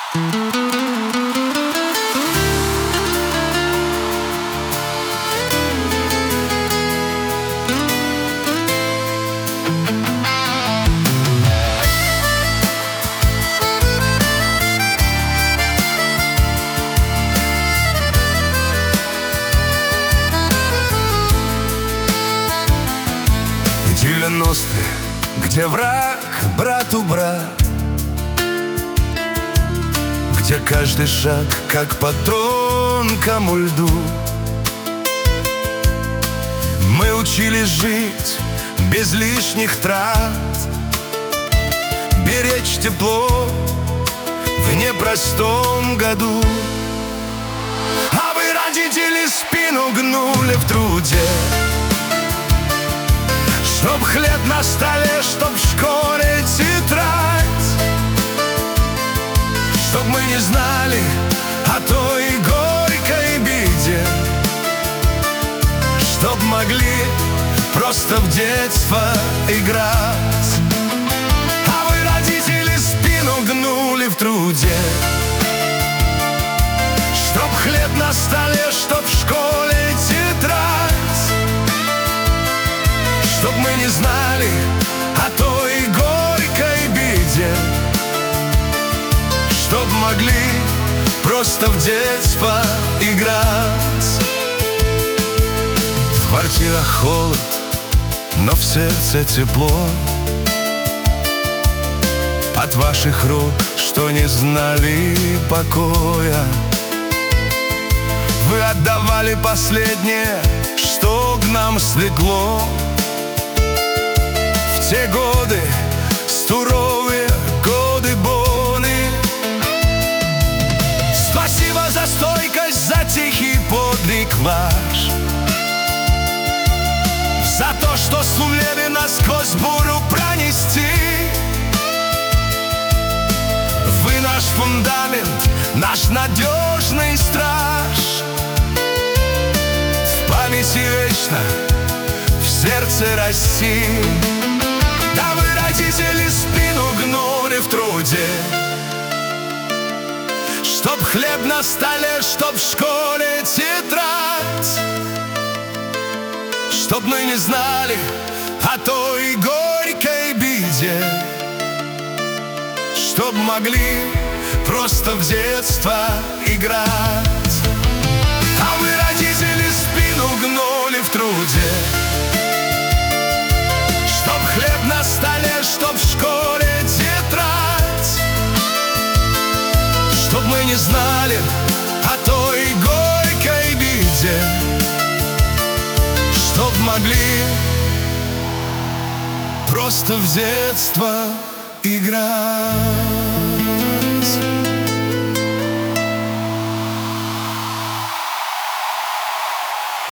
Где враг брату брат, где каждый шаг как по тонкому льду. Мы учились жить без лишних трат, беречь тепло в непростом году. А вы, родители, спину гнули в труде, чтоб хлеб на столе, чтоб в школе тетрадь, чтоб мы не знали о той горькой беде, чтоб могли просто в детство играть. А вы, родители, спину гнули в труде, чтоб хлеб на столе, чтоб в школе тетрадь, чтоб мы не знали о той горькой беде, чтоб могли просто в детство играть. В квартирах холод, но в сердце тепло от ваших рук, что не знали покоя. Вы отдавали последнее, что к нам слегло. В те годы, суровые годы боны. Спасибо за стойкость, за тихий подвиг ваш, за то, что сумели насквозь бурю пронести. Вы наш фундамент, наш надежный страж, в памяти вечно, в сердце России. Да вы, родители, спину гнули в труде, чтоб хлеб на столе, чтоб в школе тетрадь, чтоб мы не знали о той горькой беде, чтоб могли просто в детство играть. А вы, родители, спину гнули в труде, чтоб хлеб на столе, чтоб в школе тетрадь, чтоб мы не знали о той горькой беде, чтоб могли просто в детство играть.